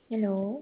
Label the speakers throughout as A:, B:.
A: Hello.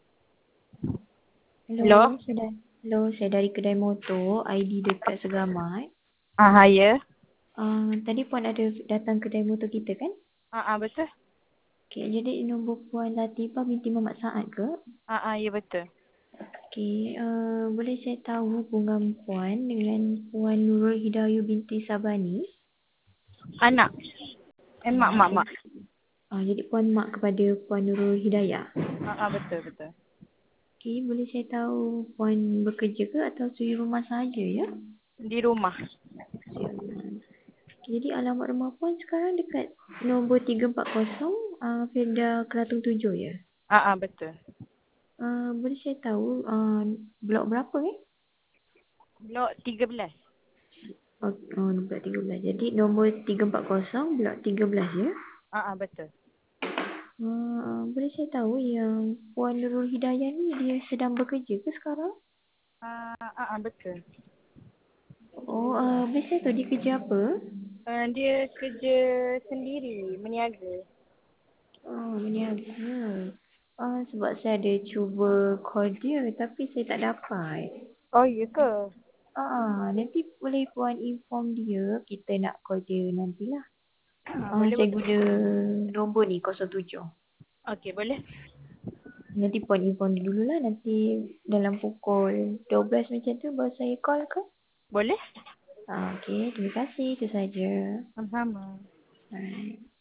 B: Hello?
A: Saya dari kedai motor, ID dekat Segamat.
B: Ya.
A: Tadi puan ada datang kedai motor kita kan?
B: Betul.
A: Okey, jadi nombor puan Latifah binti Muhammad Saad ke?
B: Ya betul.
A: Okey, boleh saya tahu hubungan puan dengan puan Nurul Hidayah binti Sabani?
B: Anak. Mak.
A: Jadi puan mak kepada puan Nurul Hidayah.
B: Betul.
A: Okey, boleh saya tahu puan bekerja ke atau suri rumah sahaja ya?
B: Di rumah.
A: Suri rumah. Jadi alamat rumah puan sekarang dekat nombor 340 Felda Kelatung 7 ya?
B: Betul.
A: Boleh saya tahu blok berapa
B: Blok 13.
A: Blok 13. Jadi nombor 340 blok 13 ya?
B: Betul.
A: Boleh saya tahu yang Puan Nurul Hidayah ni dia sedang bekerja ke sekarang?
B: Betul.
A: Boleh saya tahu dia kerja apa?
B: Dia kerja sendiri, meniaga.
A: Berniaga. Sebab saya ada cuba call dia tapi saya tak dapat.
B: Oh, ya ke?
A: Nanti boleh puan inform dia, kita nak call dia nantilah.
B: Boleh.
A: Saya guna nombor ni 07.
B: Okey, boleh.
A: Nanti puan inform dia dululah, nanti dalam pukul 12 macam tu baru saya call ke?
B: Boleh?
A: Okey, terima kasih, itu saja.
B: Sama-sama.
A: Alright.